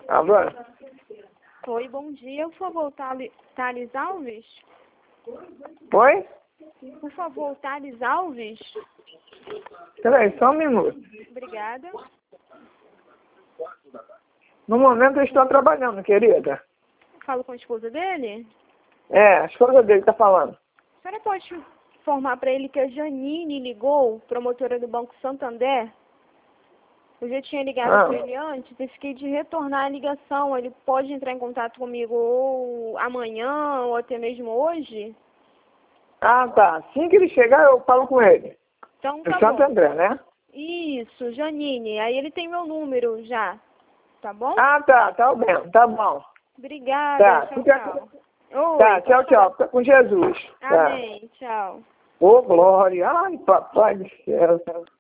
Alô? Oi, bom dia. Por favor, Thales Alves? Oi? Por favor, Thales Alves? Peraí, só um minuto. Obrigada. No momento eu estou trabalhando, querida. Falo com a esposa dele? É, a esposa dele está falando. A senhora pode informar para ele que a Janine ligou, promotora do Banco Santander? Eu já tinha ligado para ele antes e fiquei de retornar a ligação. Ele pode entrar em contato comigo ou amanhã ou até mesmo hoje? Ah, tá. Assim que ele chegar, eu falo com ele. Então Do tá Santo bom. André, né? Isso, Janine. Aí ele tem meu número já. Tá bom? Ah, tá. Tá bem. Tá bom. Obrigada. Tá. Tchau, Fica... tchau. Oi, Tá. Tchau, pode tchau. falar. Fica com Jesus. Tá. Amém. Tchau. Ô, glória. Ai, papai do céu.